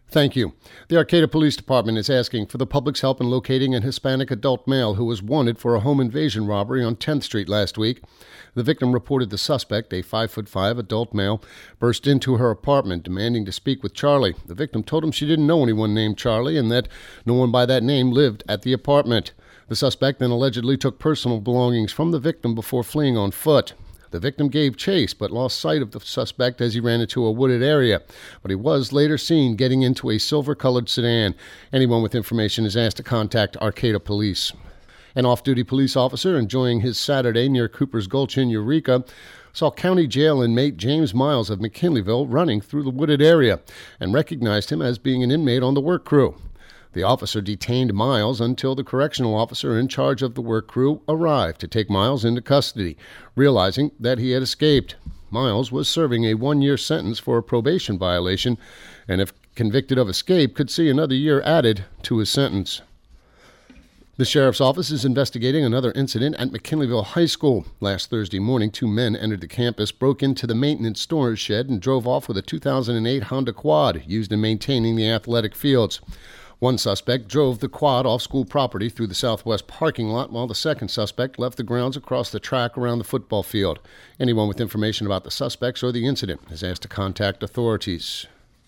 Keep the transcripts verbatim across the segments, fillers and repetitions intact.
Thank you. The Arcata Police Department is asking for the public's help in locating an Hispanic adult male who was wanted for a home invasion robbery on tenth Street last week. The victim reported the suspect, a five foot five adult male, burst into her apartment demanding to speak with Charlie. The victim told him she didn't know anyone named Charlie and that no one by that name lived at the apartment. The suspect then allegedly took personal belongings from the victim before fleeing on foot. The victim gave chase but lost sight of the suspect as he ran into a wooded area, but he was later seen getting into a silver-colored sedan. Anyone with information is asked to contact Arcata Police. An off-duty police officer enjoying his Saturday near Cooper's Gulch in Eureka saw county jail inmate James Miles of McKinleyville running through the wooded area and recognized him as being an inmate on the work crew. The officer detained Miles until the correctional officer in charge of the work crew arrived to take Miles into custody, realizing that he had escaped. Miles was serving a one-year sentence for a probation violation, and if convicted of escape, could see another year added to his sentence. The sheriff's office is investigating another incident at McKinleyville High School. Last Thursday morning, two men entered the campus, broke into the maintenance storage shed, and drove off with a two thousand eight Honda Quad used in maintaining the athletic fields. One suspect drove the quad off school property through the southwest parking lot, while the second suspect left the grounds across the track around the football field. Anyone with information about the suspects or the incident is asked to contact authorities.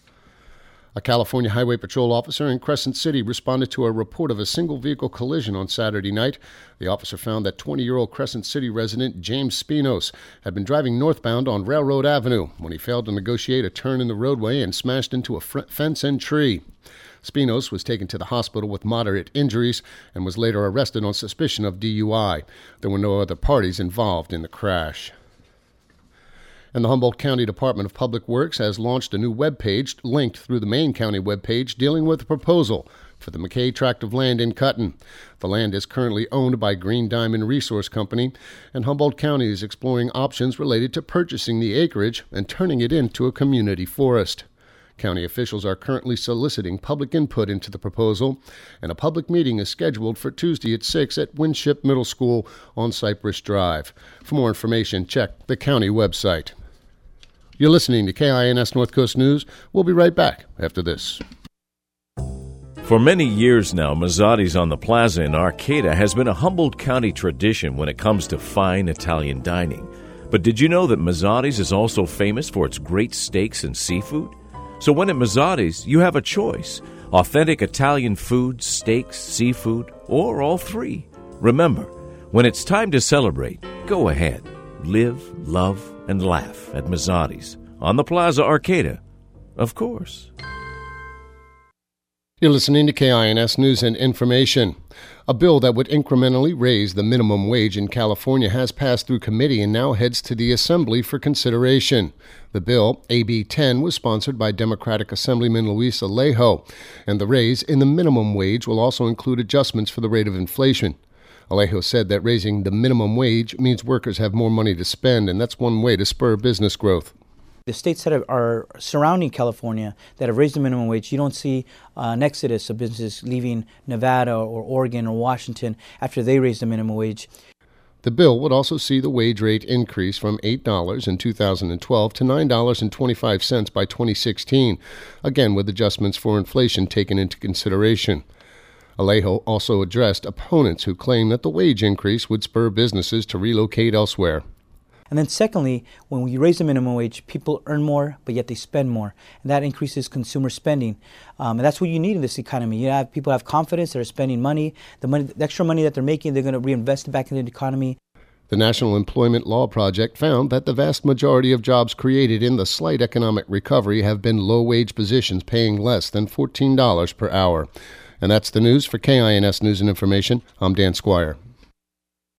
A California Highway Patrol officer in Crescent City responded to a report of a single-vehicle collision on Saturday night. The officer found that twenty-year-old Crescent City resident James Spinos had been driving northbound on Railroad Avenue when he failed to negotiate a turn in the roadway and smashed into a fence and tree. Spinos was taken to the hospital with moderate injuries and was later arrested on suspicion of D U I. There were no other parties involved in the crash. And the Humboldt County Department of Public Works has launched a new webpage linked through the Main County webpage dealing with a proposal for the McKay tract of land in Cutton. The land is currently owned by Green Diamond Resource Company, and Humboldt County is exploring options related to purchasing the acreage and turning it into a community forest. County officials are currently soliciting public input into the proposal, and a public meeting is scheduled for Tuesday at six at Winship Middle School on Cypress Drive. For more information, check the county website. You're listening to K I N S North Coast News. We'll be right back after this. For many years now, Mazzotti's on the Plaza in Arcata has been a Humboldt County tradition when it comes to fine Italian dining. But did you know that Mazzotti's is also famous for its great steaks and seafood? So when at Mazzotti's, you have a choice: authentic Italian food, steaks, seafood, or all three. Remember, when it's time to celebrate, go ahead. Live, love, and laugh at Mazzotti's on the Plaza Arcata, of course. You're listening to K I N S News and Information. A bill that would incrementally raise the minimum wage in California has passed through committee and now heads to the Assembly for consideration. The bill, A B ten, was sponsored by Democratic Assemblyman Luis Alejo, and the raise in the minimum wage will also include adjustments for the rate of inflation. Alejo said that raising the minimum wage means workers have more money to spend, and that's one way to spur business growth. The states that are surrounding California that have raised the minimum wage, you don't see uh, an exodus of businesses leaving Nevada or Oregon or Washington after they raise the minimum wage. The bill would also see the wage rate increase from eight dollars in two thousand twelve to nine dollars and twenty-five cents by twenty sixteen, again with adjustments for inflation taken into consideration. Alejo also addressed opponents who claim that the wage increase would spur businesses to relocate elsewhere. And then secondly, when we raise the minimum wage, people earn more, but yet they spend more. And that increases consumer spending. Um, and that's what you need in this economy. You have people have confidence, they're spending money. The money, the extra money that they're making, they're going to reinvest it back in the economy. The National Employment Law Project found that the vast majority of jobs created in the slight economic recovery have been low-wage positions paying less than fourteen dollars per hour. And that's the news for K I N S News and Information. I'm Dan Squire.